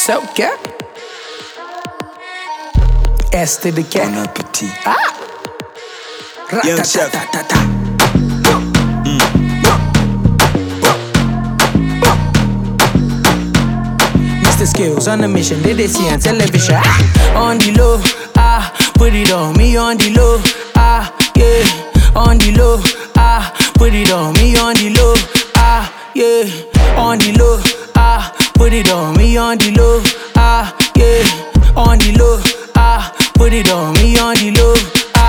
So, okay. S to the K. Bon appetit. Young chef. Mr. Skills on the mission, they see on television. On the low, put it on me on the low, yeah. On the low, put it on me on the low, yeah. On the low, put it on me on the low, yeah. On the low, put it on me on the low,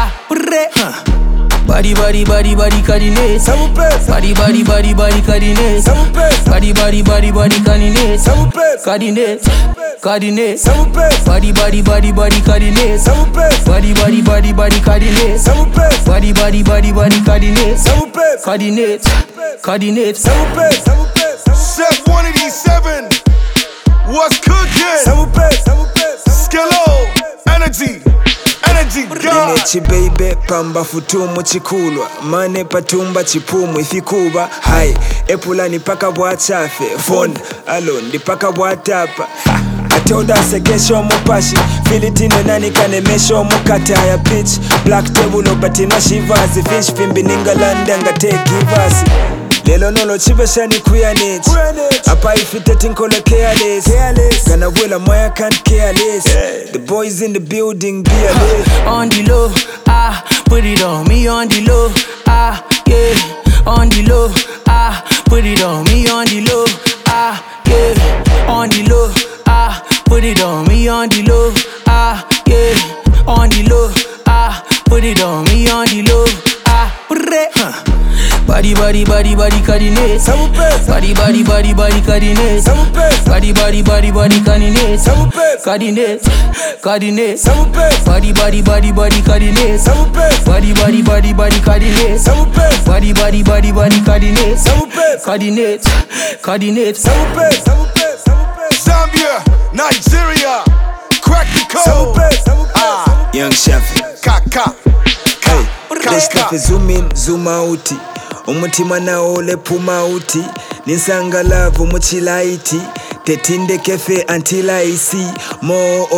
Body, body, body, body, coordinate. Body, body, body, body, coordinate. Body, body, body, body, coordinate. Coordinate, coordinate. Body, body, body, body, coordinate. Body, body, body, body, coordinate. Body, body, body, body, coordinate. Coordinate, coordinate. Chef 187, what's cooking? Skillo, energy. Energy baby, pamba futumu chikulwa mane patumba chipumu ifikuba hai epulani paka bwachafe phone alone paka bwatapa atoda sekesho mupashi filitino nani kanemesho mukata ya pitch black table obatina shivazi fish pimbi ningalanda ngateki vasi lelo nolo chibeshani kuyanit apa ifiteti nkolo careless gonna will a moya can't care less the boys in the building be alert on the low, put it on me on the low, yeah. On the low, put it on me on the low, yeah. On the low, put it on me on the low, yeah. On the low, put it on me on the low, Body, body, body, body, coordinate. Body, body, body, body, coordinate. Body, body, body, body, coordinate. Coordinate, coordinate. Body, body, body, body, coordinate. Body, body, body, body, coordinate. Body, body, body, body, coordinate. Coordinate, coordinate. Zambia, Nigeria, crack the code. Young chef. Kaka. This stuff is zoom in, zoom out. Umutima na ole puma uti Ninsanga love umuchilaiti Tetinde kefe until I see more